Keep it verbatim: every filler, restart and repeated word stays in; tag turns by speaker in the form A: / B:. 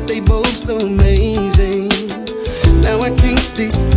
A: they both so amazing. Now I can't decide.